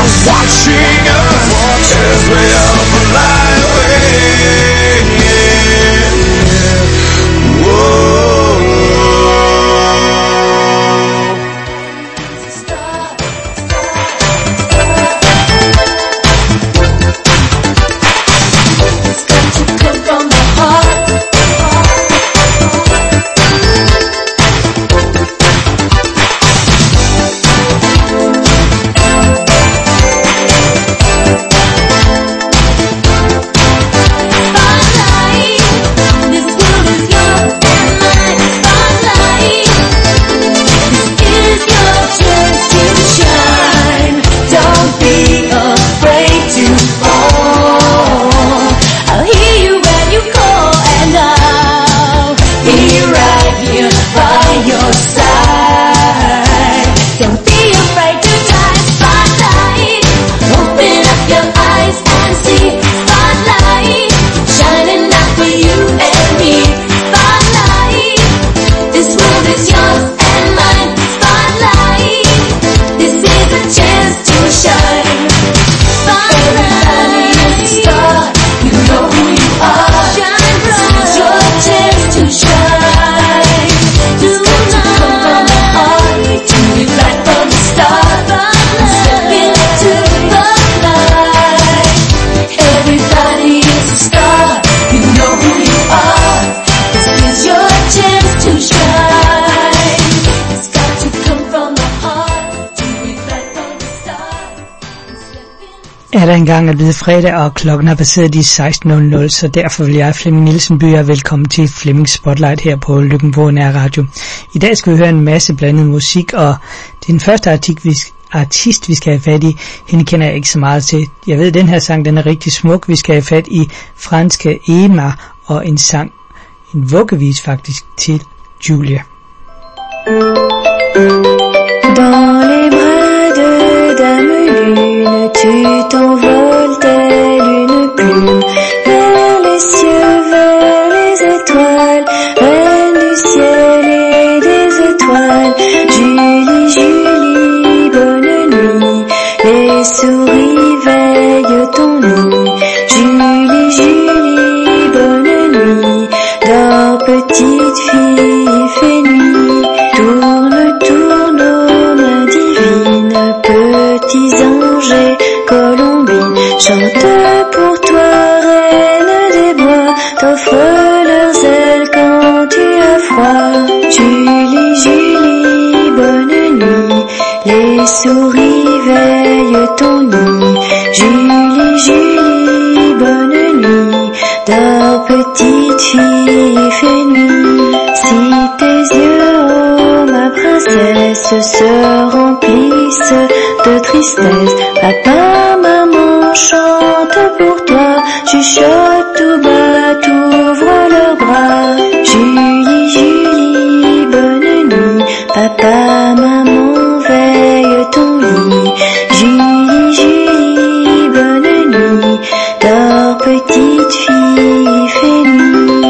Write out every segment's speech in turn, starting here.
watching us as we all fly away. Whoa. It's got to come from the heart. Er der engang er blevet fredag, og klokken har passeret de 16.00, så derfor vil jeg, Flemming Nielsen, byde jer velkommen til Flemming Spotlight her på Løkken Nær Radio. I dag skal vi høre en masse blandet musik, og det er den første artist, vi skal have fat i. Hende kender jeg ikke så meget til. Jeg ved, at den her sang, den er rigtig smuk. Vi skal have fat i franske Ema og en sang, en vuggevis faktisk, til Julia. Dans les bras de Dame Lune, tu t'envoles telle une plume, vers les cieux, vers les étoiles, reine du ciel et des étoiles. Julie, Julie, bonne nuit, les souris veillent ton nid. Julie, Julie, bonne nuit, dors petite fille, fais nuit. Tourne, tourne, ô main divine, petits anges et colombines, chante pour toi, reine des bois, t'offre leurs ailes quand tu as froid. Julie, Julie, bonne nuit, les souris veillent ton nid. Julie, Julie, bonne nuit, dors petite fille, fais nuit. Si tes yeux, ma princesse, se remplissent de tristesse, papa, maman chante pour toi, chuchote tout bas, t'ouvre leurs bras. Julie, Julie, bonne nuit, papa, maman veille ton lit. Julie, Julie, bonne nuit, dors petite fille, fais nuit.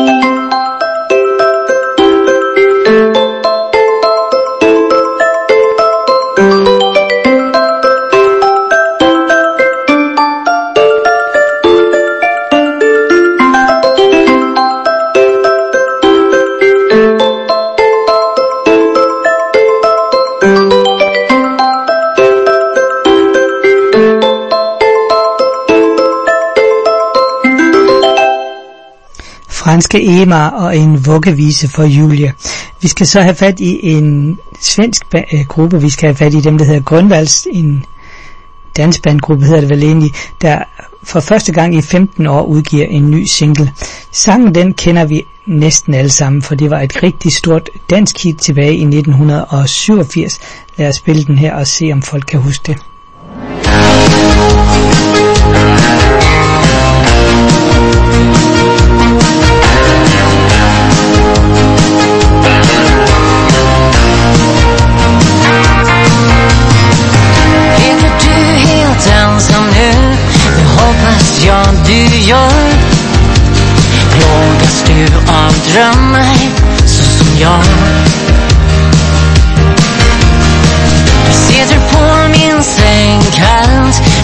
Franske Ema og en vuggevise for Julia. Vi skal så have fat i en svensk gruppe. Vi skal have fat i dem, der hedder Grønvalds, en dansbandgruppe hedder det vel egentlig, der for første gang i 15 år udgiver en ny single. Sangen, den kender vi næsten alle sammen, for det var et rigtig stort dansk hit tilbage i 1987. Lad os spille den her og se, om folk kan huske det. Ja, du gör. Plågas du av drömmar så som jag. Du sitter på min säng kallt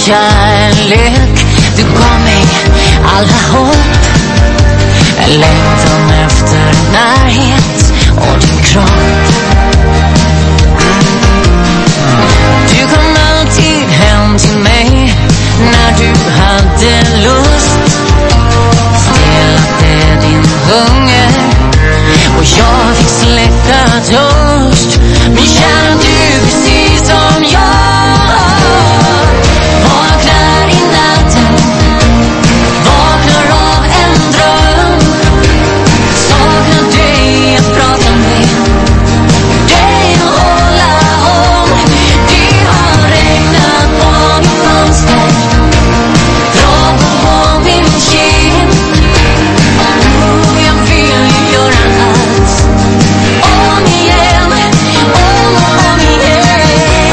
kärlek. Du gav mig alla hopp, jag längtan efter närhet och din kropp. Du kom alltid hem till mig när du hade lust. Stillade din hunger och jag fick släcka törst. Men känner du precis som jag? Vaknar i natten, vaknar av en dröm. Saknar dig att prata med, dig att hålla om. Det har regnat på min fönster, dragen på min kind. Jag vill göra allt om igen, om igen.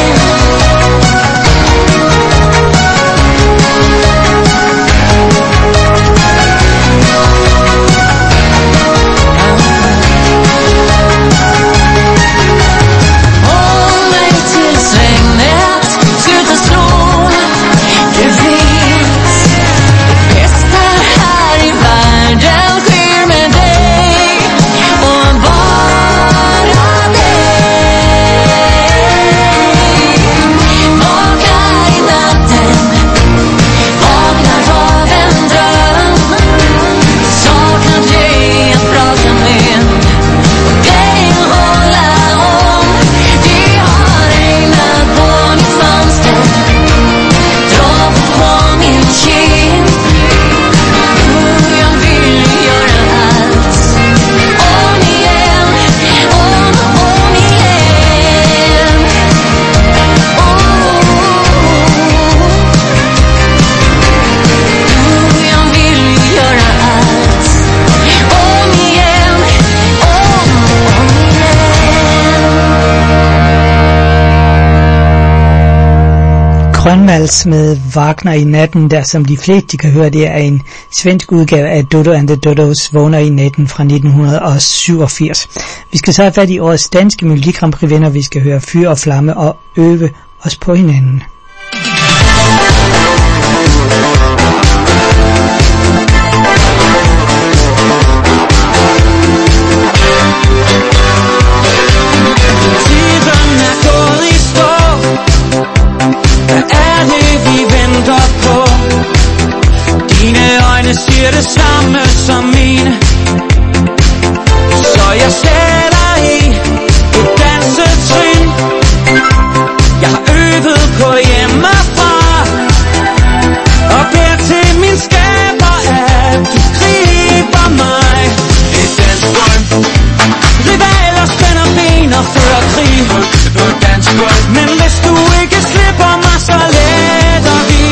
Håll mig tills regnet slutar slå. Du vet, det bästa här i världen sker med dig och bara dig. Vaknar i natten, vaknar av en dröm. Saknar dig att prata med, dig att hålla om. Det har regnat på mitt fönster, dragen på min kind. Jag vill göra allt om igen, om igen. Jag vill göra allt om igen, om igen. Grønvals med Wagner i natten, der som de fleste kan høre, det er en svensk udgave af Dodo and the Dodos Vågner i natten fra 1987. Vi skal så have fat i årets danske Melodi Grand Prix vinder. Vi skal høre Fyr og Flamme og øve os på hinanden. Tiden er gået i stå. Hvad er det vi venter på? Dine øjne siger det samme som mine, så jeg sætter i et dansetrin. Jeg har øvet på hjemmefra og beder til min skaber, at du griber mig. Et dansegulv, rivaler spænder ben og fører krig på et dansegulv. Men hvis du ikke slipper mig, så letter vi.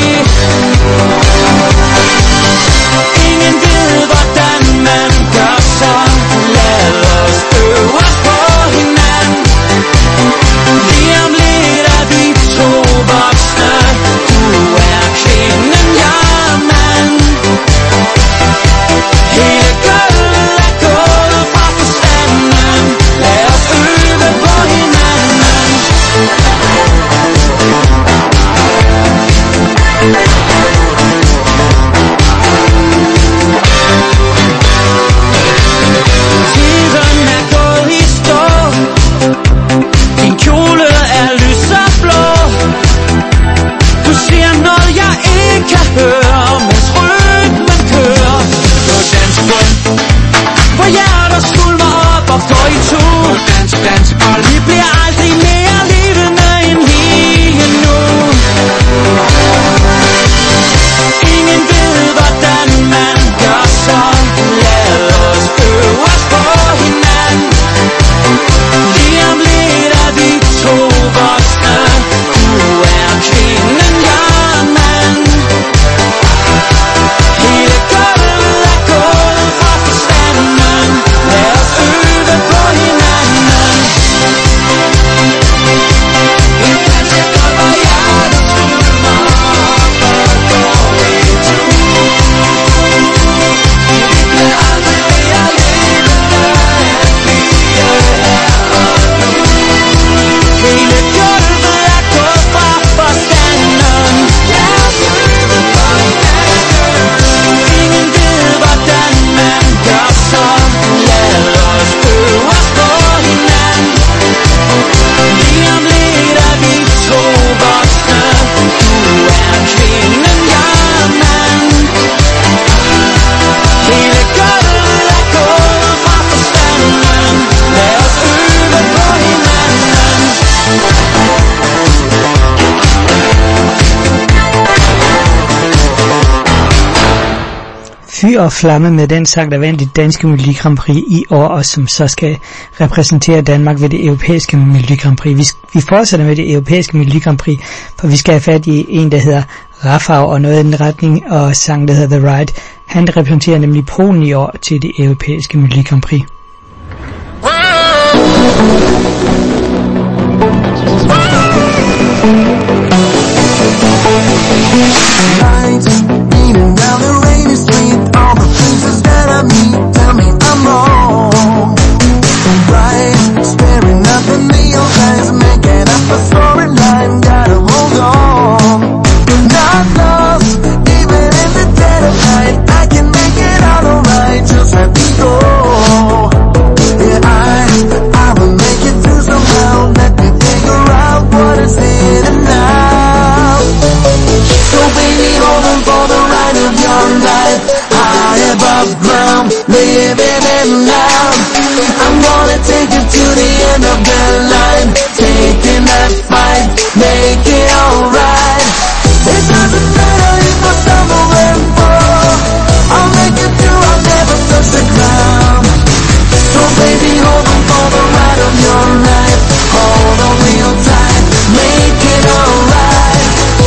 Ingen ved, hvordan man gør så. Lad os øve os på hinanden. Lige om lidt er vi to voksne. Du er kvinden, jeg er mand. Hele gulvet er gået fra forstanden. Lad os øve på hinanden. Tiden er gået i stå. Din kjole er lys og blå. Du siger noget jeg ikke kan høre, mens rytmen kører på dansegulv, hvor hjerter skulmer op og går i tur. Dansegulv, vi bliver aldrig mere levende end lige nu. Ingen ved, hvordan man gør så. Lad os øve os på hinanden. Lige om lidt er vi to voksne. Du er kvinden, jeg er mand. Hele gulvet er gået fra forstanden. Lad os øve på hinanden. fyr og flamme med den sang, der vandt det danske Melodi Grand Prix i år, og som så skal repræsentere Danmark ved det europæiske Melodi Grand Prix. Vi fortsætter med det europæiske Melodi Grand Prix, for vi skal have fat i en, der hedder Rafał, og noget i den retning, og sang, der hedder The Ride. Han repræsenterer nemlig Polen i år til det europæiske Melodi Grand Prix. Lights beating down the rainy street. All the faces that I meet tell me I'm wrong. Right, staring up at neon signs, making up a storyline. Gotta hold on. Not lost, even in the dead of night. I can make it all alright. Just let me go. Yeah, I will make it through somehow. Let me figure out what is in and out. So baby, hold on for the ride of your life. High above ground, living it now. I'm gonna take you to the end of the line. Taking that fight, make it alright. It doesn't matter if I stumble and fall. I'll make it through, I'll never touch the ground. So baby, hold on for the ride of your life. Hold on real tight, make it alright.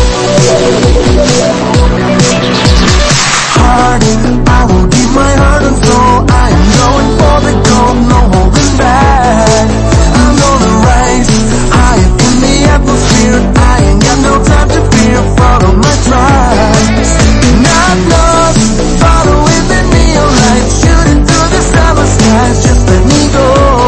Heart, I will give my heart and soul. I am going for the gold, no holding back. I'm gonna rise high in the atmosphere. I ain't got no time to fear. Follow my tracks. Not lost, following the neon lights, shooting through the summer skies. Just let me go.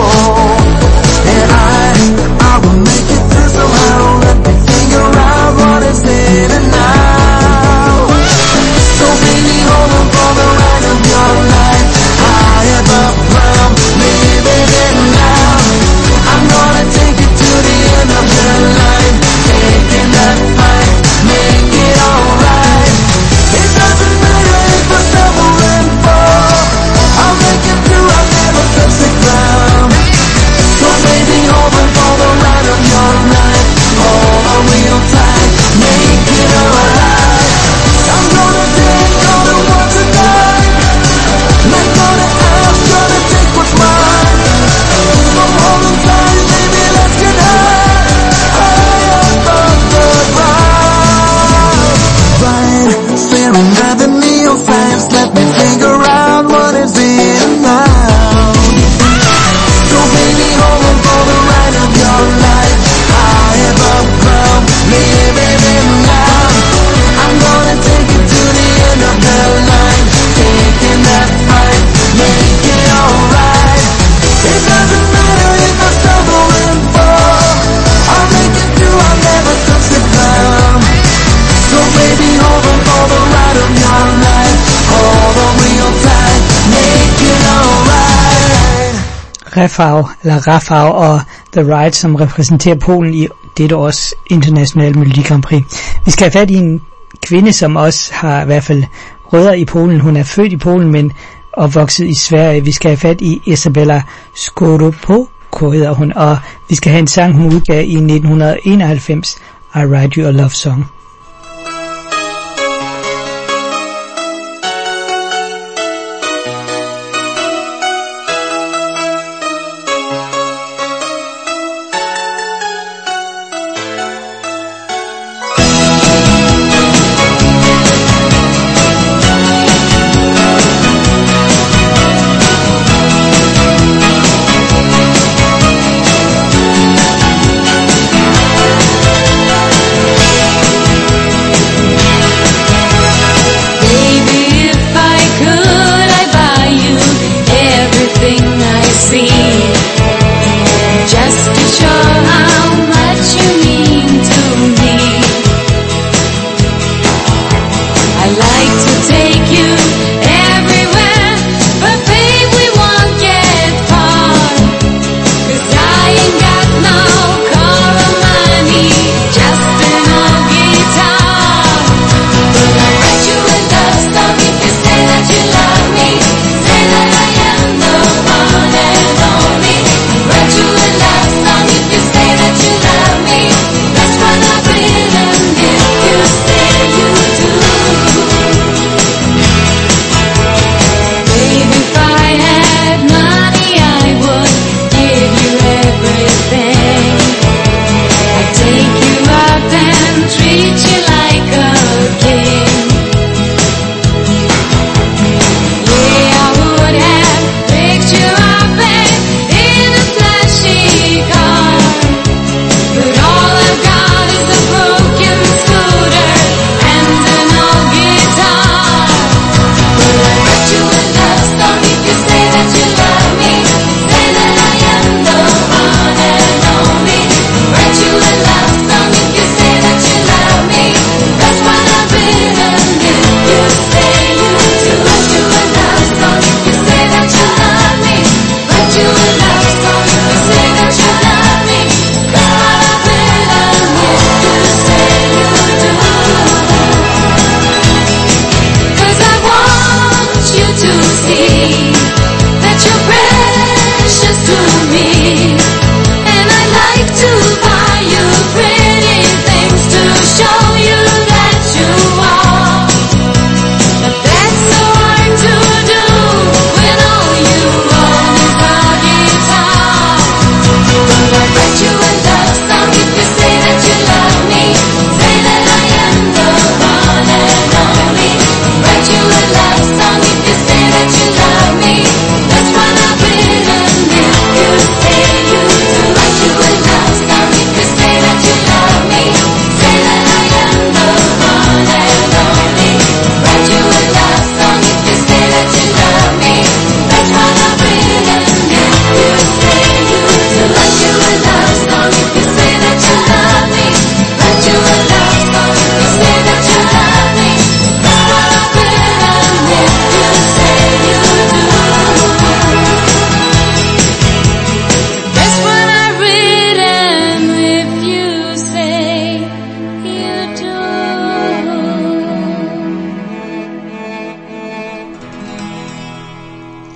And I will make it through somehow. Let me figure out what is in and out. So baby, hold on for the ride of your life. High above ground, living it now. I'm gonna take you to the end of the line. Taking that fight, make it alright. It doesn't matter if I stumble and fall. I'll make it through, I'll never touch the ground. So baby, hold on for the ride of your life. Hold on real tight, make it alright. I'm gonna take all the ones tonight. Not gonna ask, gonna take what's mine. So hold on tight, baby, let's get high. High above the ground. Right, staring at the neon signs. Let me figure out what is in and out. So baby, hold on for the ride of your life. High above ground, living it now. I'm gonna take you to the end of the line. Taking that fight, make it alright. It doesn't matter if I stumble and fall. I'll make it through, I'll never touch the ground. So baby, hold on for the ride of your life. Hold on real tight, make it alright. Rafał og The Ride, som repræsenterer Polen i dette års internationale Melodi Grand Prix. Vi skal have fat i en kvinde, som også har i hvert fald rødder i Polen. Hun er født i Polen, men opvokset i Sverige. Vi skal have fat i Izabela Skoropo, hedder hun, og vi skal have en sang, hun udgav i 1991, I Write You a Love Song.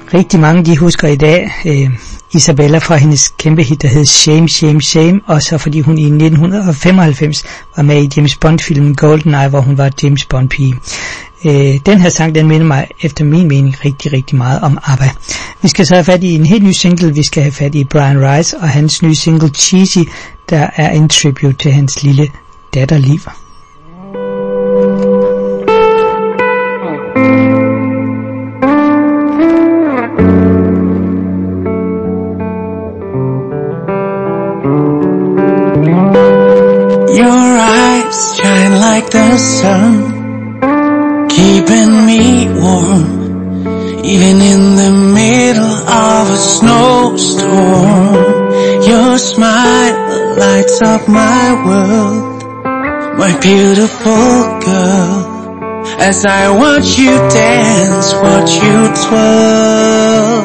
Rigtig mange de husker i dag Isabella fra hendes kæmpe hit, der hed Shame, Shame, Shame, og så fordi hun i 1995 var med i James Bond-filmen GoldenEye, hvor hun var James Bond-pige. Den her sang, den minder mig efter min mening rigtig, rigtig meget om ABBA. Vi skal så have fat i en helt ny single. Vi skal have fat i Brian Rice og hans nye single Cheesy, der er en tribute til hans lille datter Liv. Your eyes shine like the sun, keeping me warm, even in the middle of a snowstorm. Your smile lights up my world, my beautiful girl. As I watch you dance, watch you twirl,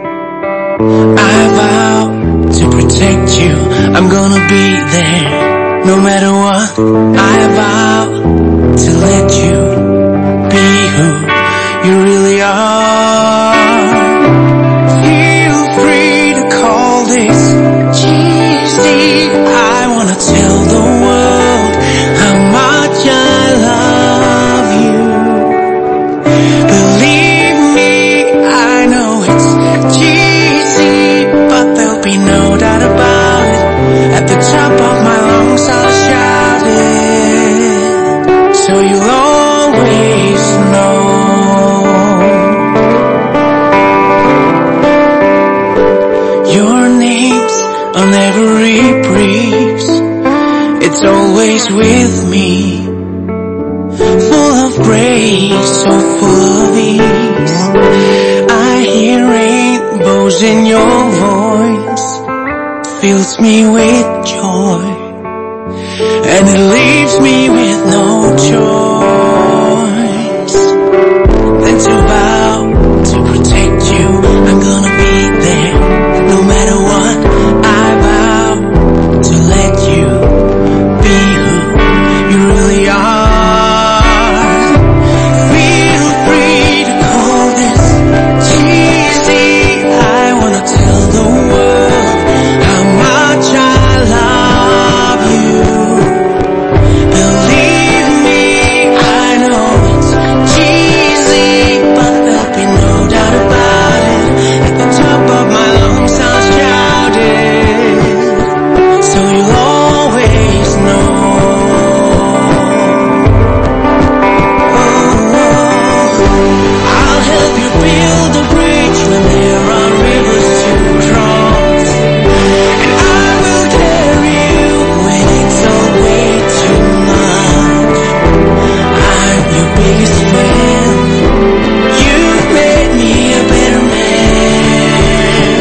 I vow to protect you, I'm gonna be there. No matter what, I vow to let you be who you really are. Feel free to call this cheesy. I wanna tell the world how much I love you. Believe me, I know it's cheesy, but there'll be no doubt about it. At the top of my lungs I'll shout it, so you'll always know. Your name's on every breeze, it's always with me, full of grace, so full of ease. I hear rainbows in your voice, fills me with joy, and it leaves me with no choice than to vow to protect you. I'm gonna be there no matter what. I vow to let you be who you really are. Feel free to call this cheesy. I wanna tell the world how much I love you. Believe me, I know it's cheesy, but there'll be no doubt about it. At the top of my lungs I'll shout it, so you'll always know. I'll help you build a bridge when there are rivers to cross, and I will carry you when it's all way too much. I'm your biggest fan, you've made me a better man.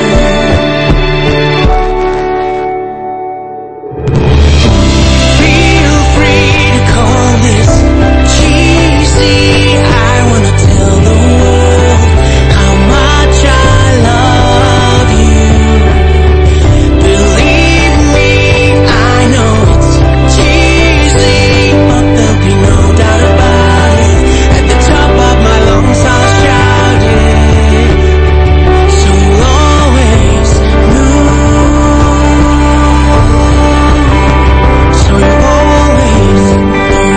Feel free to call this cheesy. I wanna tell the world how much I love you. Believe me, I know it's cheesy, but there'll be no doubt about it. At the top of my lungs I'll shout it, so you'll always know. So you'll always know.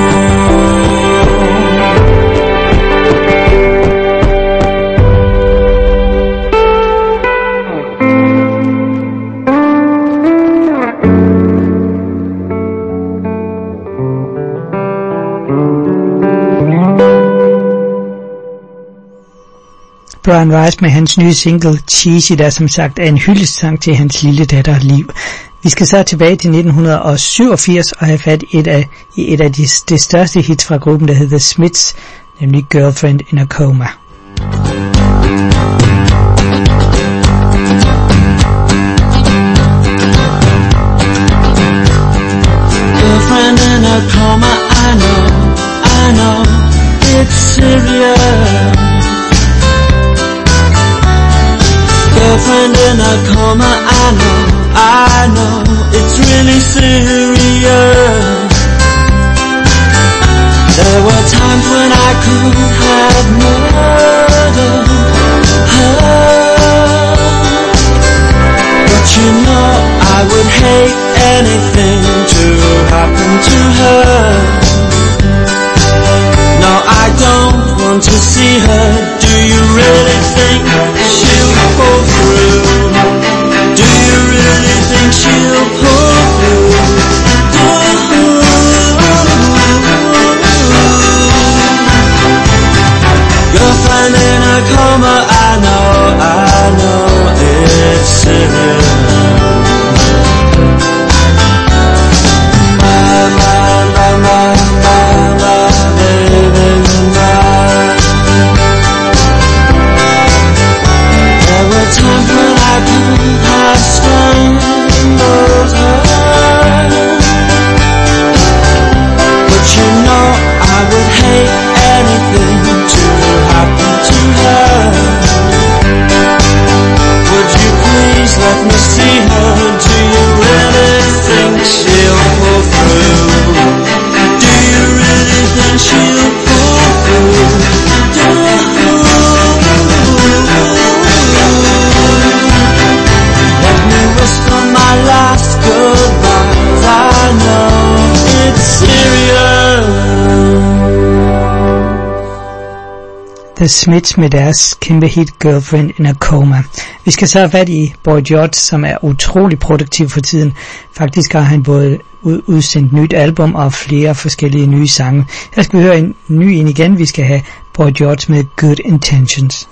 Brian Rice med hans nye single Cheesy, der som sagt er en hyldestsang til hans lille datter Liv. Vi skal så tilbage til 1987 og have fat i et af de største hits fra gruppen, der hedder The Smiths, nemlig Girlfriend in a Coma. Girlfriend in a coma, I know, it's serious. Girlfriend in a coma, I know, it's really serious. There were times when I could have murdered her. her, do you really think she'll pull through? Do you really think she'll pull through? You're finding a coma, I know it's serious. Let me see her, do you really think she'll pull through? Do you really think she'll pull through? Let me whisper my last goodbyes, I know it's serious. The Smiths med deres kæmpe hit Girlfriend in a Coma. Vi skal så have fat i Boy George, som er utrolig produktiv for tiden. Faktisk har han både udsendt nyt album og flere forskellige nye sange. Her skal vi høre en ny en igen. Vi skal have Boy George med Good Intentions.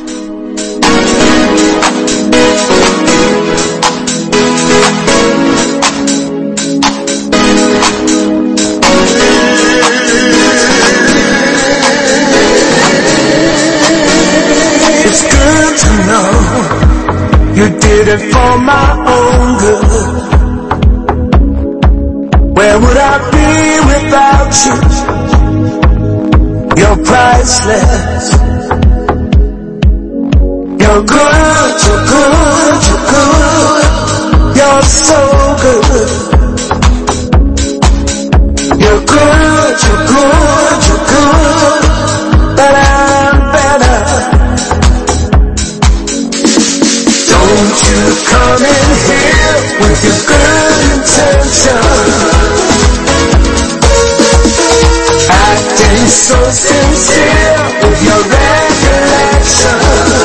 You did it for my own good. Where would I be without you? You're priceless. You're good, you're good, you're good. You're so good. You're good, you're good, you're good. But I'm better. Don't you come in here with your good intentions, acting so sincere with your recollection.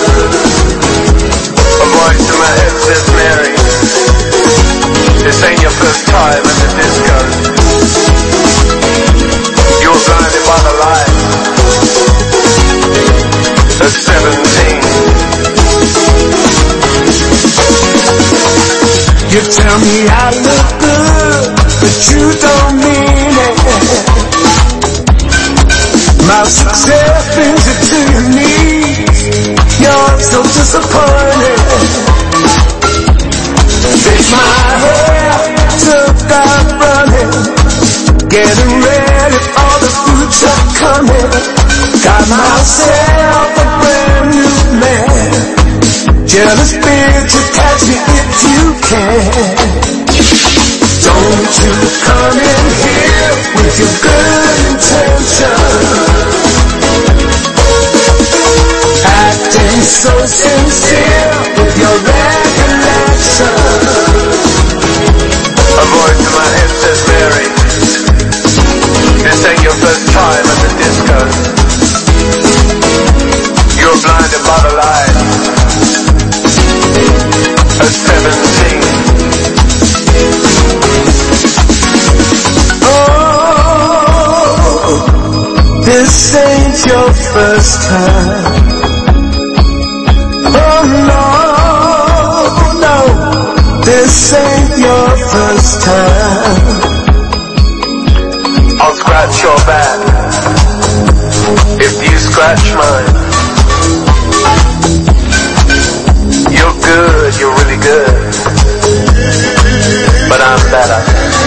A voice in my head says, Mary, this ain't your first time at the disco. You were blinded by the light at 17. You tell me I look good, but you don't mean it. My success brings you to your knees. You're so disappointed. Fix my hair, took off running, getting ready for the future coming. Got myself a brand new man. Jealous bitch, you catch me if you can. Don't you come in here with your good intentions, acting so sincere with your recollection. A voice in my head says, Mary, this ain't your first time at the disco. You're blinded by the light at 17. Oh, this ain't your first time. Oh no, this ain't your first time. I'll scratch your back if you scratch mine. You're good, you're really good, but I'm better.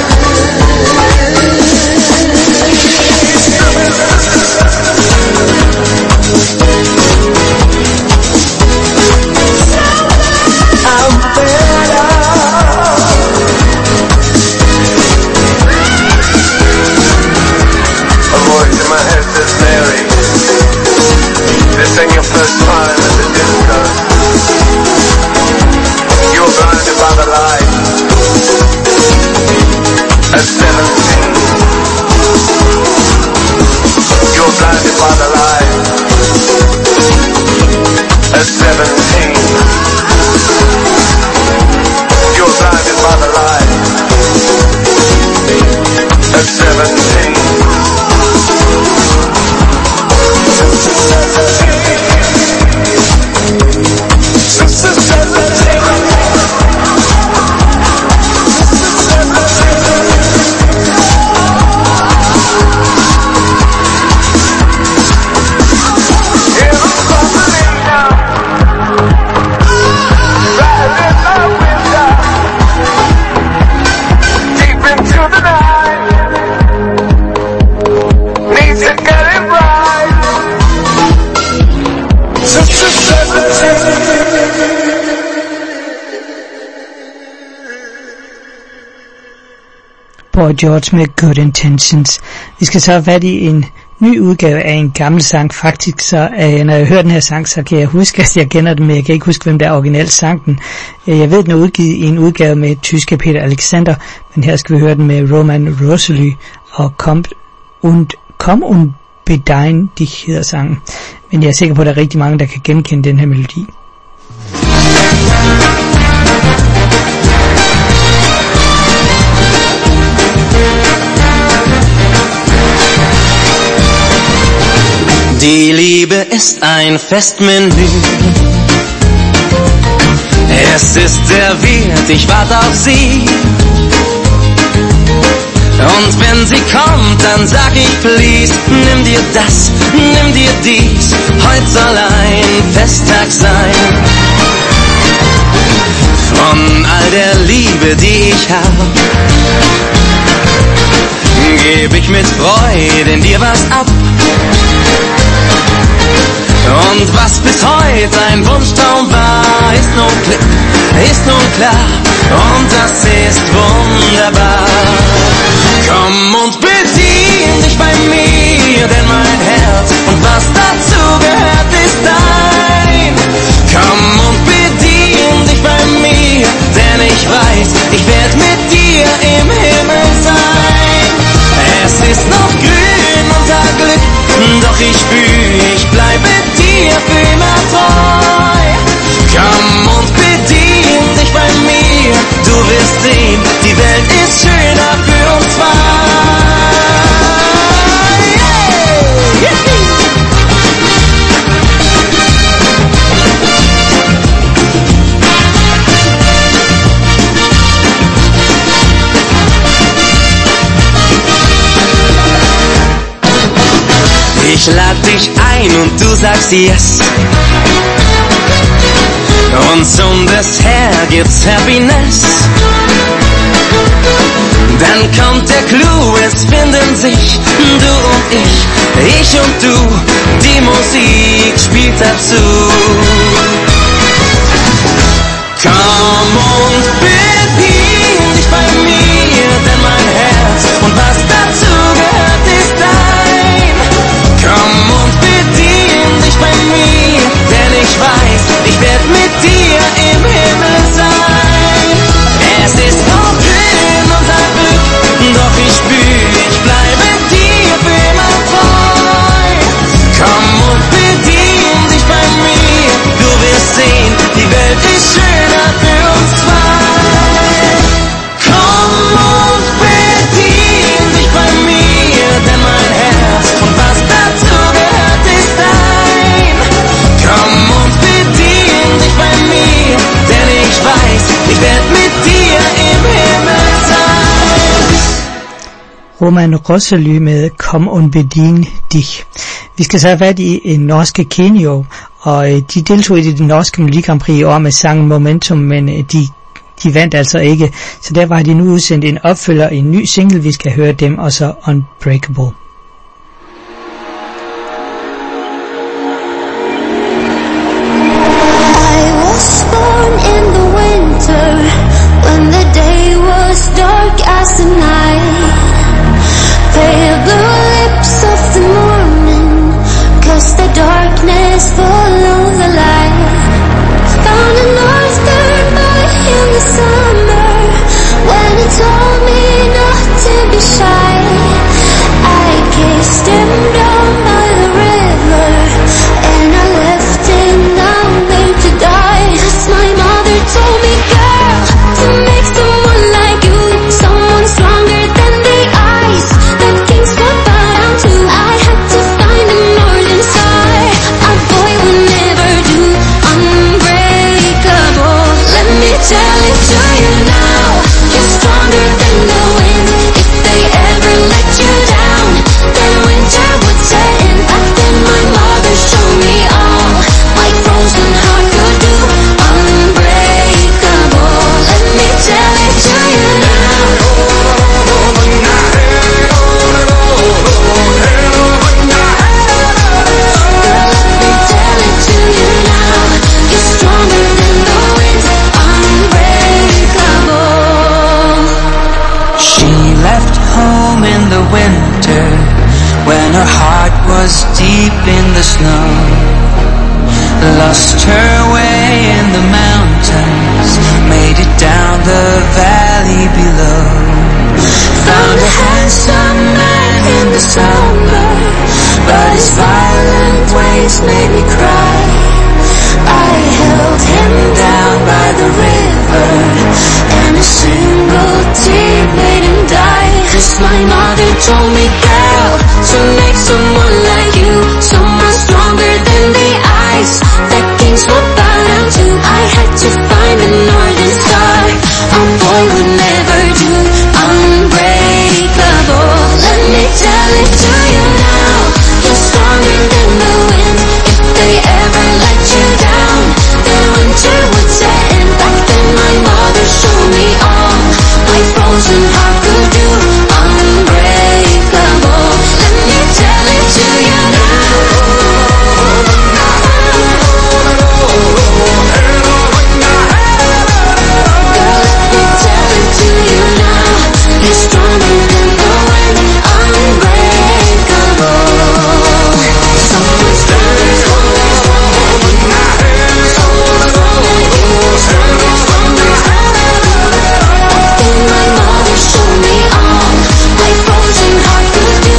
I'm better. A voice in my head says, Mary, this ain't your first time at the disco. You were blinded by the light at 17. You were blinded by the light Boy George med Good Intentions. Vi skal så have fat i en ny udgave af en gammel sang. Faktisk så, når jeg hører den her sang, så kan jeg huske, at jeg kender den, men jeg kan ikke huske, hvem der originalt sang den. Jeg ved, den er udgivet i en udgave med tyske Peter Alexander, men her skal vi høre den med Roman Rosalie og Komm und bedein dich hedder sangen. Men jeg er sikker på, at der er rigtig mange, der kan genkende den her melodi. Die Liebe ist ein Festmenü. Es ist der Wert, ich warte auf sie. Und wenn sie kommt, dann sag ich please, nimm dir das, nimm dir dies. Heute soll ein Festtag sein. Von all der Liebe, die ich hab, geb ich mit Freude in dir was ab. Und was bis heute ein Wunschtraum war, ist nun Glück, ist nun klar. Und das ist wunderbar. Komm und bedien dich bei mir, denn mein Herz und was dazu gehört, ist dein. Komm und bedien dich bei mir, denn ich weiß, ich werd mit dir im Himmel sein. Es ist noch grün unser Glück, doch ich spür, ich bleibe dir für immer treu. Komm und bedien dich bei mir, du wirst sehen, die Welt ist schöner für uns zwei. Ich lad dich ein und du sagst yes. Und zum Dessert gibt's Happiness. Dann kommt der Clou, es finden sich du und ich und du. Die Musik spielt dazu. Komm und bedien dich bei mir, denn mein Herz und was dazu gehört, ist dein. Komm und bedien dich bei mir, denn ich weiß, ich werd mit dir im Himmel sein. Es ist noch grün unser Glück, doch ich spür, ich bleibe dir für immer treu. Komm und bedien dich bei mir, du wirst sehen, die Welt ist schöner für uns zwei. Komm und bedien dich bei mir, denn mein Herz und was dazu gehört, ist dein. Komm und bedien dich bei mir, denn ich weiß, ich werd mit dir im Himmel sein. Roman Rosalie med Kom und bedien dich. Vi skal så have fat i en norske Kenyo, og de deltog i det norske Melodi Grand Prix i år med sangen Momentum, men de vandt altså ikke. Så derfor har de nu udsendt en opfølger, en ny single, vi skal høre dem, og så Unbreakable. I was born in the winter when the day was dark as the night. Pale blue lips of the morning, 'cause the darkness follow the light. Found a northern boy in the summer when he told me not to be shy. I lost her way in the mountains, made it down the valley below. Found a handsome man in the summer, but his violent ways made me cry. I held him down by the river, and a single tear made him die. 'Cause my mother told me, girl, to make someone like you, someone stronger than the ice that kings will bow down to. I had to find the northern star, a boy would never do, unbreakable. Let me tell it to you now, you're stronger than the wind. If they ever let you down, their winter would set in. Back then my mother showed me all my frozen heart could do, unbreakable. Let me tell it to you now. Girl, let me tell it to you now. You're stronger than the wind, unbreakable. Someone stronger, someone stronger than you. Someone stronger than you. Someone stronger. Back then my mother showed me all my frozen heart could do,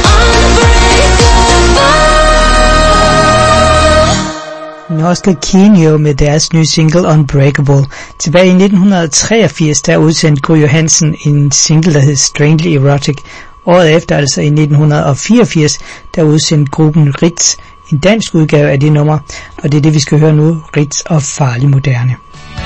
unbreakable. Norske Kineo med deres nye single Unbreakable. Tilbage i 1983, der udsendte Gry Johansen en single, der hed Strangely Erotic. Året efter, altså i 1984, der udsendte gruppen Ritz en dansk udgave af det nummer, og det er det, vi skal høre nu, Ritz og Farlig Moderne.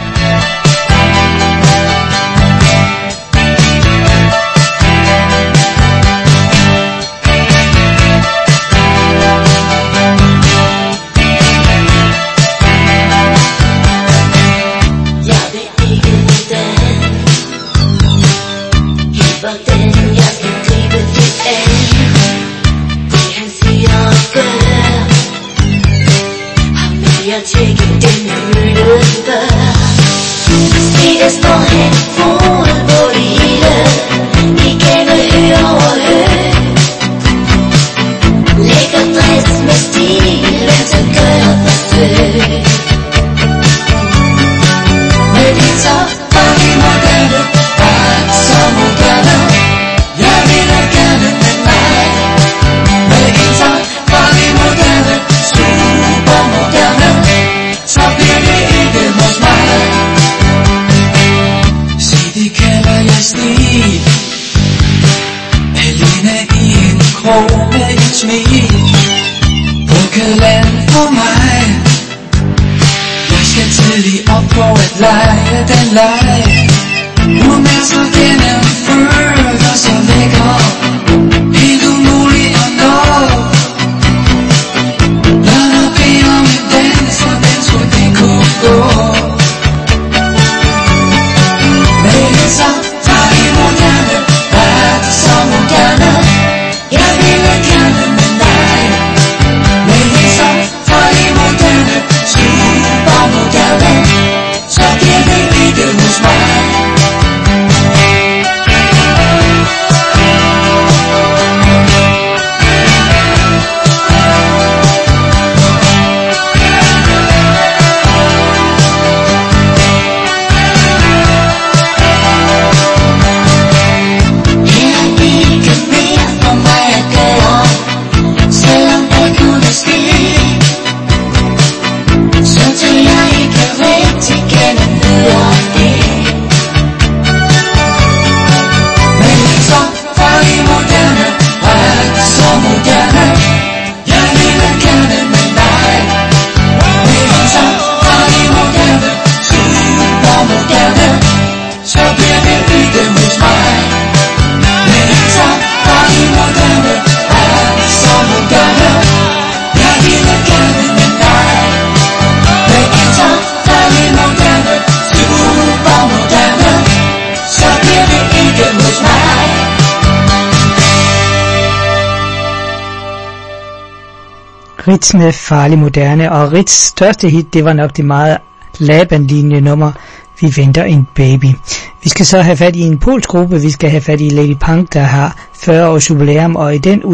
Ritz med Farlig Moderne, og Ritz største hit, det var nok det meget Laban-lignende nummer, Vi venter en baby. Vi skal så have fat i en polsk gruppe, vi skal have fat i Lady Punk, der har 40 års jubilæum, og i den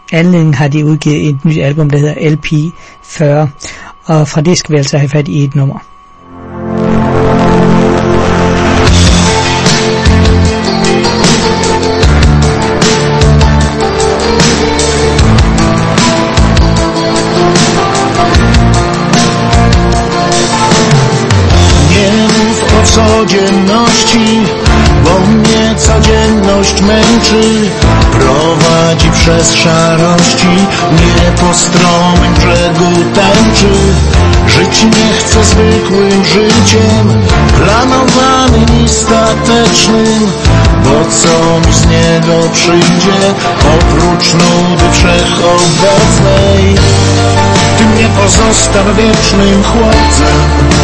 anledning har de udgivet et nyt album, der hedder LP 40, og fra det skal vi altså have fat i et nummer. Codzienności, bo mnie codzienność męczy, prowadzi przez szarości, nie po stromym brzegu tęczy. Żyć nie chcę zwykłym życiem, planowanym i statecznym, bo co mi z niego przyjdzie, oprócz nudy wszechobecnej. Ty mnie pozostaw wiecznym chłopcem,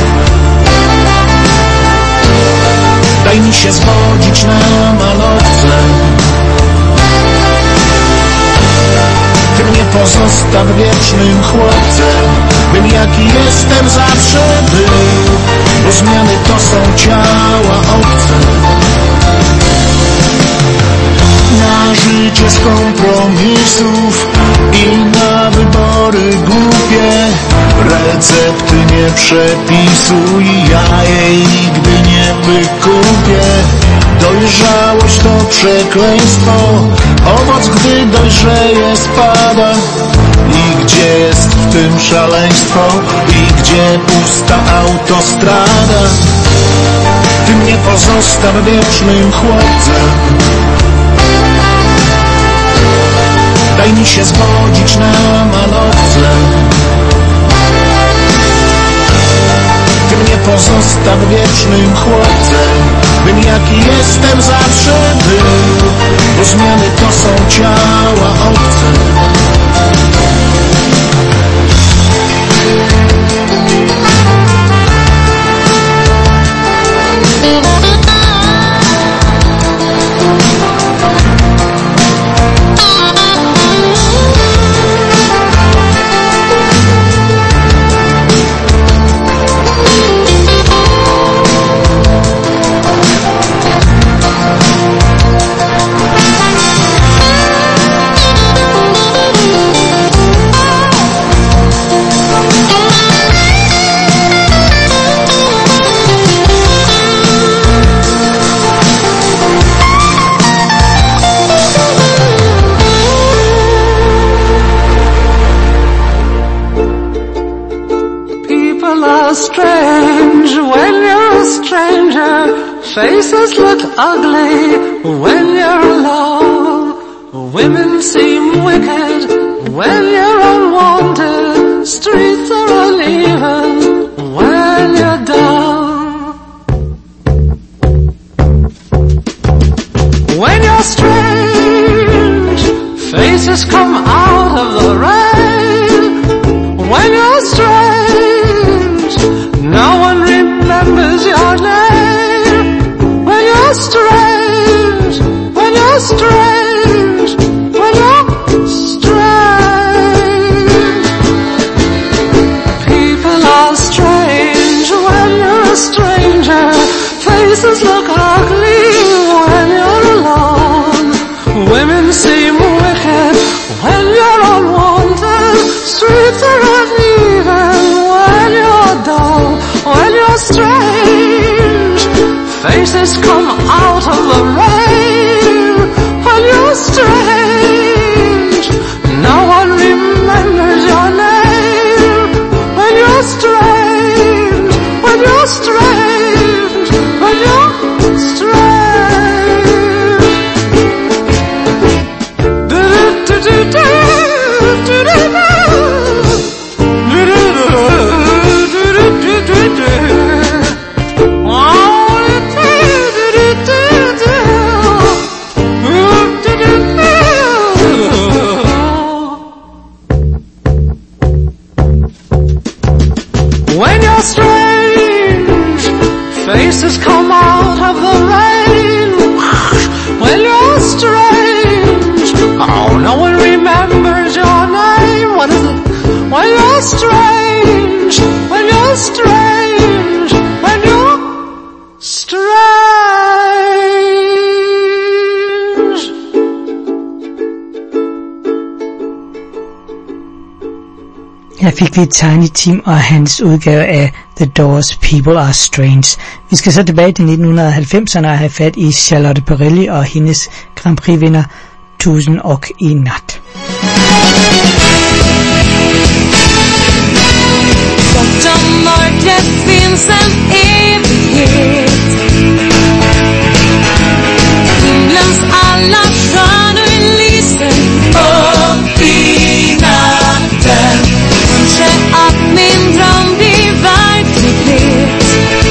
daj mi się zwodzić na malowce. Ty mnie pozostaw wiecznym chłopcem, bym jaki jestem zawsze był, bo zmiany to są ciała obce. Na życie z kompromisów i na wybory głupie recepty nie przepisuj, ja jej nigdy nie wykupię. Dojrzałość to przekleństwo, owoc gdy dojrzeje spada. I gdzie jest w tym szaleństwo i gdzie pusta autostrada? Ty mnie pozostaw wiecznym chłopcem, daj mi się zwodzić na malowce. Ty mnie pozostaw wiecznym chłopcem, bym jaki jestem zawsze był, bo zmiany to są ciała obce. Strange when you're a stranger, faces look ugly when you're alone, women seem wicked when you're unwanted, streets are uneven when you're down. When you're strange, faces come out of the rain. When you're strange, no one remembers your name. When you're strange, when you're strange, when you're strange. People are strange when you're a stranger. Faces look ugly when you're alone. Women seem wicked when you're unwanted. Streets are uneven when you're dull. When you're strange, faces come out of the rain. When you're strange, no one remembers your name. When you're strange, when you're strange, when you're strange. Do-do-do-do-do, do-do-do. When you're strange, faces come out of the rain. When you're strange, oh, no one remembers your name. What is it? When you're strange, when you're strange, when you're strange. Her fik vi Tiny Tim og hans udgave af The Doors' People Are Strange. Vi skal så tilbage til 1990'erne og have fat i Charlotte Perrelli og hendes Grand Prix-vinder 1000 och i natt. Bortom mörkret finns en evighet. Himlens alla stjärnor lyser upp i natten. Kanske att min dröm blir verklighet.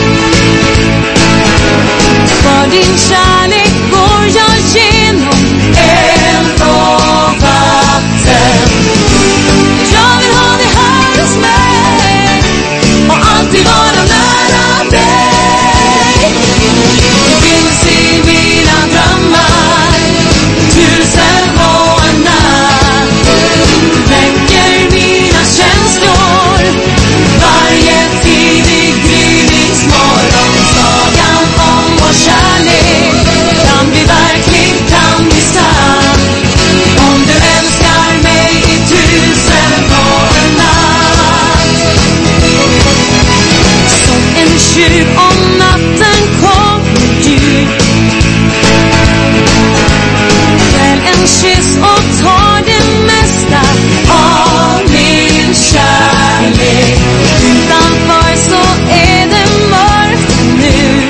För din kärlek går jag genom eld och vatten. Jag vill ha dig här hos mig och alltid vara nära dig. Du finns i mina drömmar, 1000 och en natt. Väcker mina känslor varje tidig gryningsmorgon. Sagan om vår kärlek kan bli verklig, kan bli sann. Om du älskar mig i 1000 och en natt. Som en tjuv om natten kommer du. Väl en kyss och tar det mesta av min kärlek. Utanför så är det mörkt nu.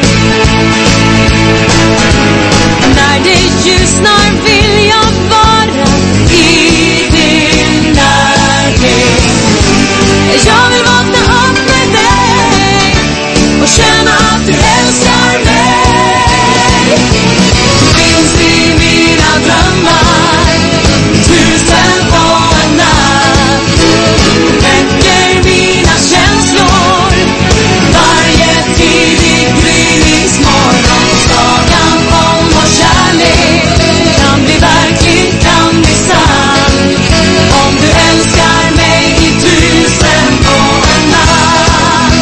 När det ljusnar vill jag vara i din närhet. Jag vill vakna upp med dig och känna att du älskar mig. Du finns i mina drömmar, 1000 och en natt. Väcker mina känslor varje tidig gryningsmorgon. Sagan om vår kärlek kan bli verklig, kan bli sann. Om du älskar mig i 1000 och en natt.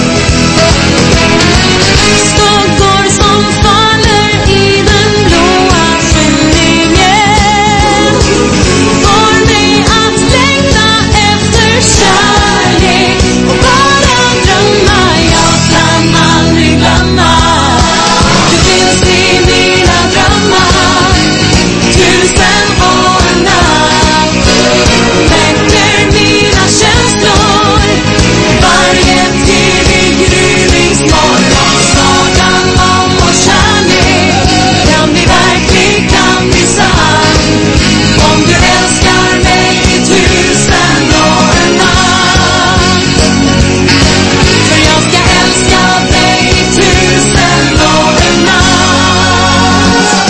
Skuggor som faller i den blåa skymningen får mig att längta efter kärlek och bara drömma. Jag kan aldrig glömma. Du finns i mina drömmar, 1000 och en natt. Väcker mina känslor varje tidig gryningsmorgon. Sagan om vår kärlek kan bli verklig, kan bli sann. Om du älskar mig i 1000 och en natt. För jag ska älska dig i 1000 och en natt.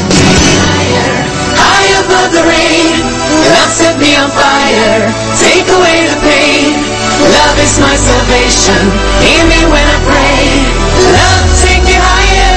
High above the rain, love set me on fire. Take away the pain. Love is my salvation. Hear me when I pray. Love, take me higher.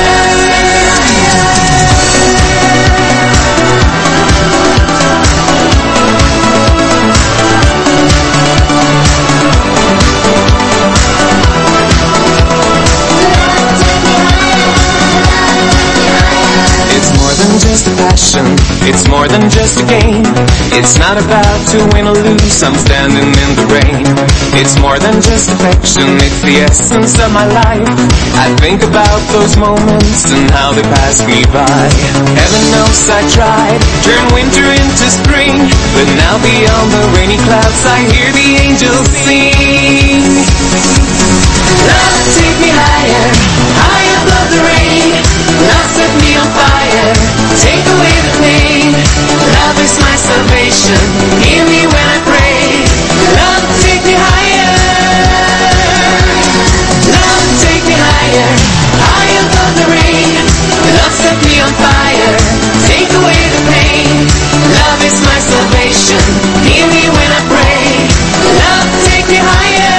It's more than just a passion, it's more than just a game. It's not about to win or lose, I'm standing in the rain. It's more than just affection, it's the essence of my life. I think about those moments and how they passed me by. Heaven knows I tried, turn winter into spring, but now beyond the rainy clouds I hear the angels sing. Love, take me higher, high above the rain. Love, set me on fire, take away the pain. Love is my salvation, hear me when I pray. Love, take me higher. Love, take me higher, high above the rain. Love, set me on fire, take away the pain. Love is my salvation, hear me when I pray. Love, take me higher.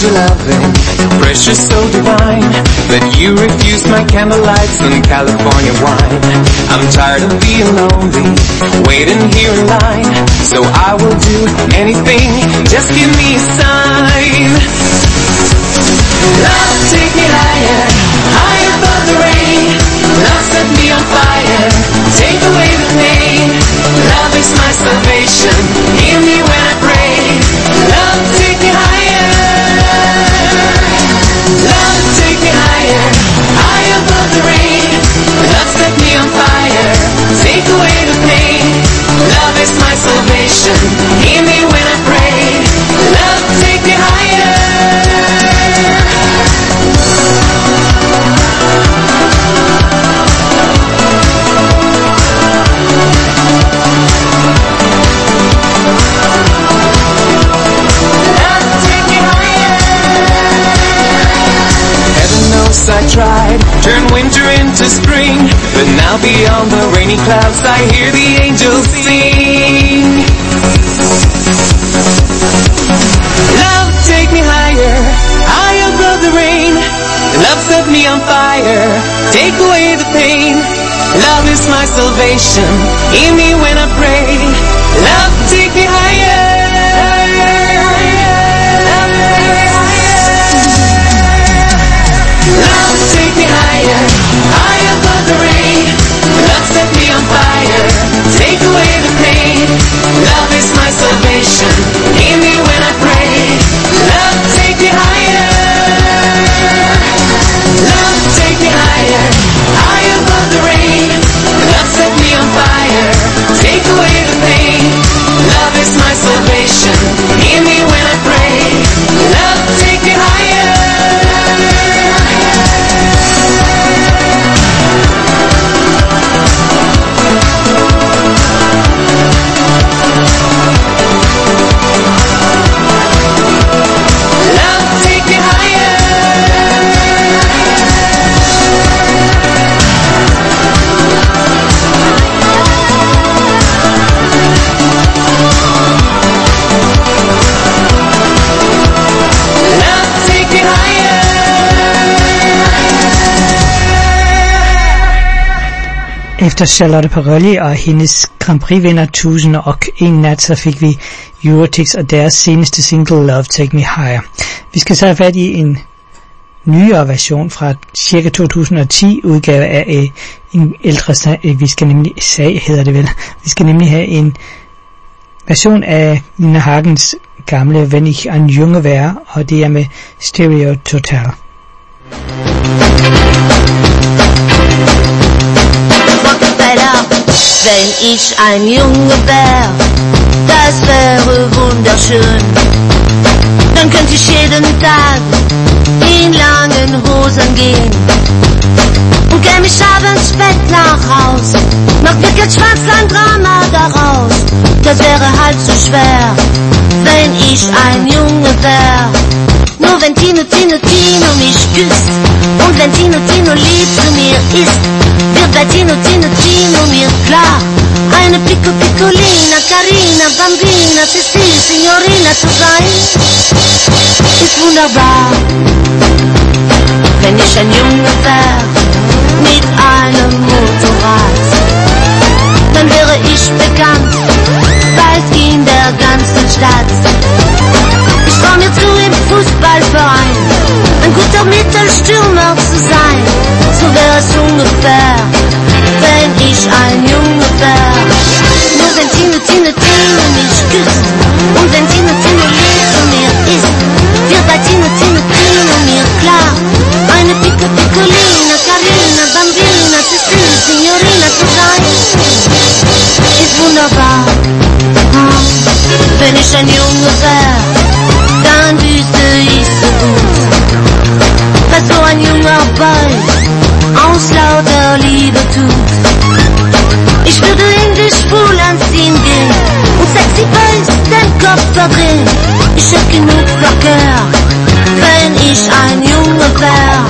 loving, precious, so divine, that you refused my candlelights and California wine. I'm tired of being lonely, waiting here in line, so I will do anything, just give me a sign. Love, take me higher, high above the rain. Love, set me on fire, take away the pain. Love is my salvation, hear me when I pray. Love, take me higher. Love, take me higher, high above the rain. Love, set me on fire, take away the pain. Love is my salvation, hear me when I pray. Love, take me higher. I tried, turn winter into spring, but now beyond the rainy clouds I hear the angels sing. Love, take me higher, high above the rain. Love, set me on fire, take away the pain. Love is my salvation, hear me when I pray. Love, take me higher. Love, take me higher, high above the rain. Love, set me on fire, take away the pain. Love is my salvation, hear me when I pray. Love, take me higher. Love, take me higher, high above the rain. Love, set me on fire, take away the pain. Love is my salvation, hear me when I pray. Love, take me higher. Efter Charlotte Perrelli og hendes Grand Prix-vinder 1001 nat, så fik vi Eurotix og deres seneste single Love, Take Me Higher. Vi skal så have fat i en nyere version fra cirka 2010 udgave af en ældre sag, vi skal nemlig have en version af Nina Hagens gamle Wenn ich ein Junge wär, og det er med Stereo Total. Wenn ich ein Junge wär, das wäre wunderschön. Dann könnte ich jeden Tag in langen Hosen gehen und käme ich abends spät nach Haus. Macht mir kein Schwanz ein Drama daraus, das wäre halb so schwer, wenn ich ein Junge wär. Nur wenn Tino mich küsst und wenn Tino lieb zu mir ist, wird bei Tino mir klar. Eine Piccolina, Carina, Bambina, Tessie, Signorina zu sein, ist wunderbar. Wenn ich ein Junge wär, mit einem Motorrad, dann wäre ich bekannt, bald in der ganzen Stadt. Ich trau mir zu, im Fußballverein ein guter Mittelstürmer zu sein. So wäre es ungefähr, wenn ich ein Junge wär. Nur wenn Tino mich küsst und wenn Tino lieb zu mir ist, wird bei Tino mir klar. Eine Piccolina, Carina, Bambina, Tessie, Signorina zu sein, ist wunderbar. Wenn ich ein Junge wär, dann wüsste ich so gut, was so ein junger Boy aus lauter Liebe tut. Ich würde in die Schwul anziehen gehen und sexy Boys den Kopf verdrehen. Ich hätt genug Verkehr, wenn ich ein Junge wär.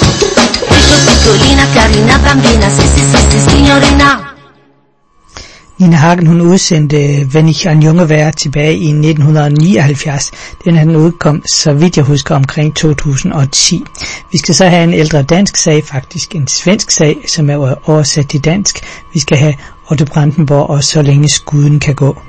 Piccolina, Carina, Bambina, Sissi, Signorina. Nina Hagen, hun udsendte Wenn ich ein Junge wäre tilbage i 1979. Den udkom, så vidt jeg husker, omkring 2010. Vi skal så have en ældre dansk sag, faktisk en svensk sag, som er oversat til dansk. Vi skal have Otto Brandenburg og Så længe skuden kan gå.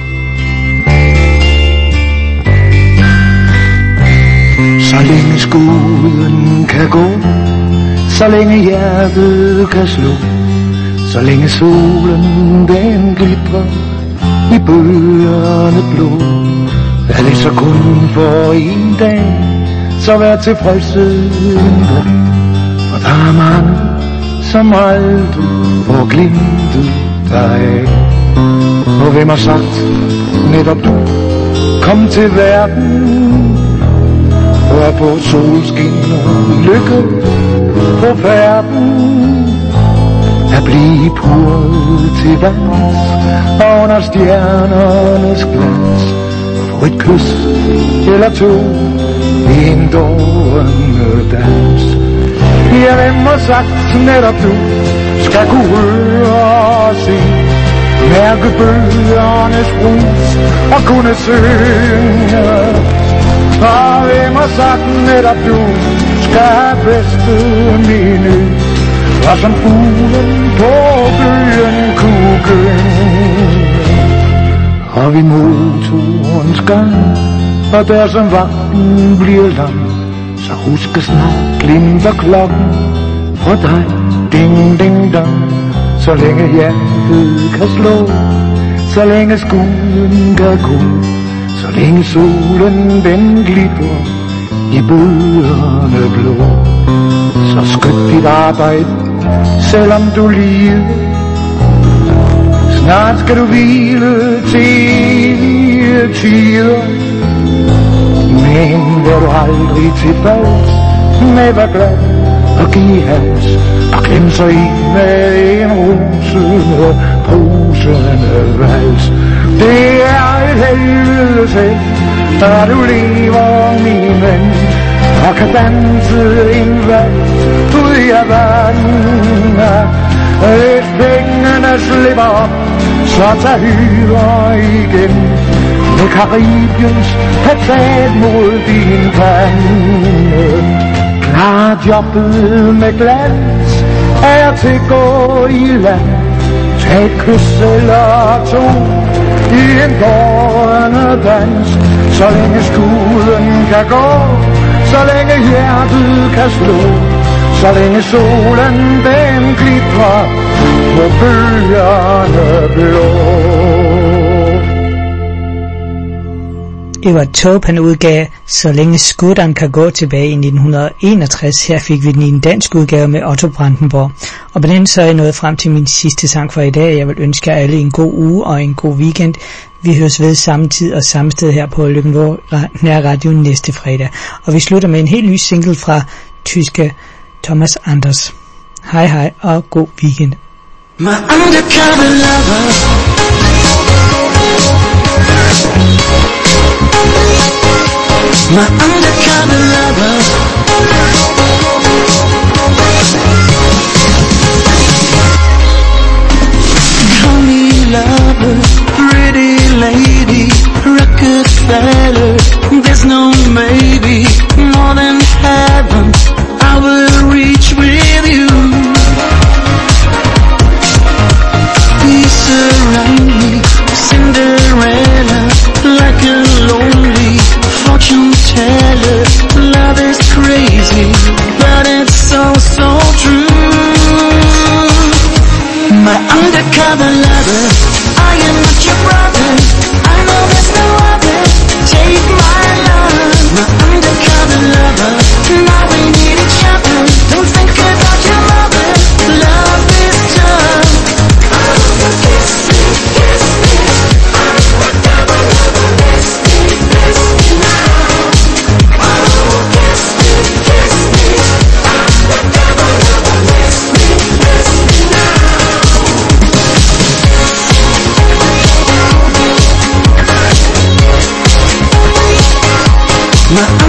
Så længe skuden kan gå, så længe hjertet kan slå, så længe solen den glitrer i bøgerne blå. Er det så kun for en dag, så vær tilfredsen da. For der er mange, som aldrig får glimtet dig. Og hvem har sagt, netop du kom til verden, hør på solskin og lykke på færden. At blive puret til vands og under stjernernes glans. Få et kys eller to i en dans. Ja, hvem har sagt netop du skal kunne høre og se, mærke bølgernes brus og kunne synge. Og hvem har sagt netop du skal have bedste mine, og som fuglen på byen kunne gynge. Og ved motorens gang, og der som vagten bliver lang, så husk at snart glimter klokken for dig. Ding, ding, dong. Så længe hjertet kan slå, så længe skuden kan gå, så længe solen den glitrer i bøgerne blå. Så skynd dit arbejde, selvom du lider. Snart skal du hvile til tider. Men vær du aldrig tilfalds med at være glad og give hals, og glem sig i med en rusende vals. Det er et helvede selv, når du lever, min ven, og kan danse en vals ud i Havana. Hvis pengene slipper op, så tag hyre igen, med Karibiens patat mod din pande. Klar jobbet med glans, er til at gå i land. Tag et kys eller to i en gårdende dans. Så længe skuden kan gå, så længe hjertet kan slå, så længe solen den glitrer på bøgerne blå. Evert Taube, han udgav Så længe skudderen kan gå tilbage i 1961. Her fik vi den i en dansk udgave med Otto Brandenburg. Og på den så er jeg nået frem til min sidste sang for i dag. Jeg vil ønske jer alle en god uge og en god weekend. Vi høres ved samme tid og samme sted her på Løkken Nær Radio næste fredag. Og vi slutter med en helt ny single fra tyske Thomas Anders. Hej hej og god weekend. My undercover lover, my undercover lover, call me lover, pretty lady, Rockefeller. There's no maybe, more than heaven I will reach with you. Please surround me, Cinderella, like a lonely fortune teller. Love is crazy, but it's so, so true. My undercover lover, I am not your brother, I know there's no other. Take my love, my undercover lover. Now we need each other, don't think about your mother. Love is tough. Kiss me, kiss me, undercover lover. Kiss me, kiss me now. Kiss me, kiss me, undercover lover. Kiss me, kiss me now. My